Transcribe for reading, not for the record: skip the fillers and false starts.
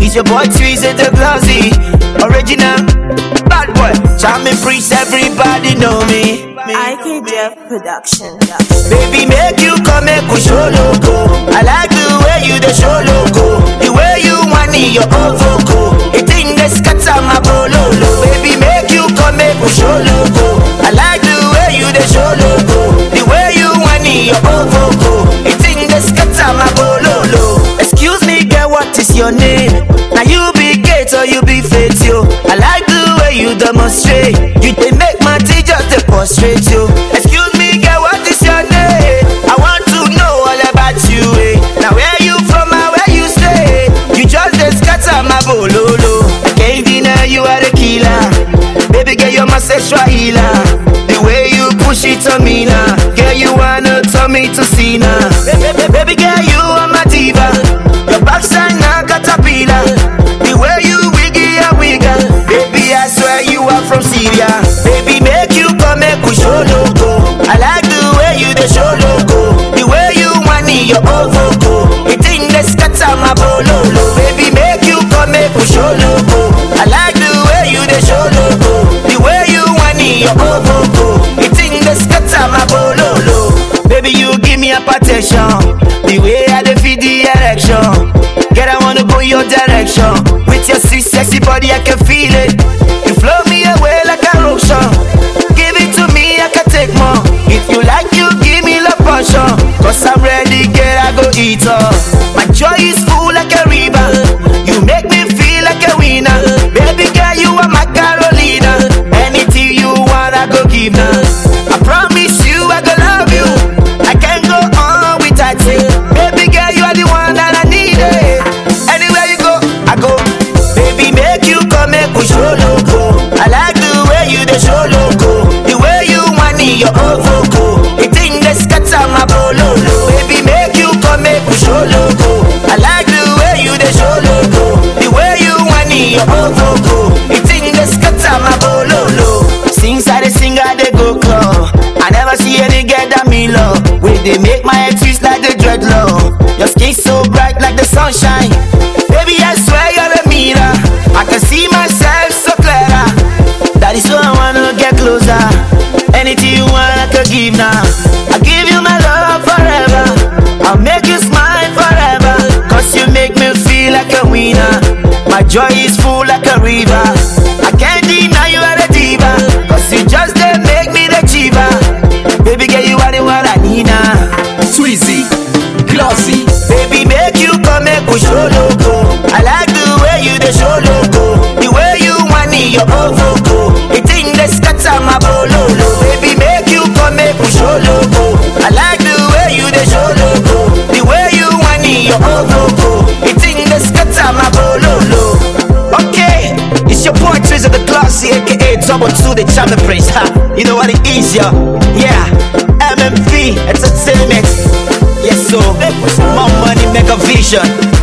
It's your boy Tweezy the Glossy, original bad boy. Charming priest, everybody know me. IKJF Production. Baby, make you come make we show logo. I like the way you the show logo, the way you want it, your own vocal. It think they scatter my bololo. Baby, make you come make we show logo. I like the way you the show logo, the way you want it, your own vocal. It think they scatter my bololo. Excuse me, girl, what is your name? Now you be gate or you be faith, yo. I like the way you demonstrate. You they make my teacher to prostrate you. Excuse me, girl, what is your name? I want to know all about you, eh? Now where you from and where you stay? You just dey scatter my bololo. I can't deny you are the killer. Baby girl, you're my sexual healer. The way you push it on me now, girl, you wanna turn me to Cena. Baby girl, you are my diva. Your backside now caterpillar. The way you wiggy and wiggle, baby, I swear you are from Syria. Baby, make you come make we show logo. I like the way you the show logo, the way you want it, your own vocal. It think they scatter my bololo. Baby, make you come make we show logo. I like the way you the show logo, the way you want it, your own vocal. It think they scatter my bololo. Baby, you give me a protection, the way I dey feed the erection. Girl, I wanna go your direction. With your sweet sexy body, I can feel it. You flow me away like a ocean. Give it to me, I can take more. If you like, you give me love portion. Cause I'm ready, girl, I go eat up. My joy is full like a river. You make me feel like a winner. Baby girl, you are my Carolina. Anything you want, I go give now. I promise you, I go love you. I can't go on without you. Baby girl, you are the one that I need. Anywhere you go, I go. Baby, make you come make we show logo. I like the way you the show logo, the way you want it, your own vocal. It think they scatter my bololo. Baby, make you come make we show logo. I like the way you the show logo, the way you want it, your own vocal. It think they scatter my bololo. Since I dey sing, I dey go club. I never see any girl that me love. Where they make my head twist like the dreadlock. Your skin so bright like the sunshine. Baby, I swear you're a mirror. I can see myself so clearer. That is why I wanna get closer. Anything you want, I can give now. I give you my love forever. I'll make you smile forever. Cause you make me feel like a winner. My joy is full like a river. I can't deny you are a diva. Cause you just did make me the chiva. Baby girl, you are the one I need now. Tweezy, Glossy. Baby, make you come make we show logo. I like the way you the show logo, the way you want it, your own vocal. It think they scatter my bololo. Baby, make you come make we show logo. I like the way you the show logo, the way you want it, your own vocal. It think they scatter my bololo. Okay, it's your boy Tweezy the Glossy, aka Double 2 the Charming Prince. Ha, you know what it is, yo. Yeah, MMV Entertainment. Yes, so more money, make a vision.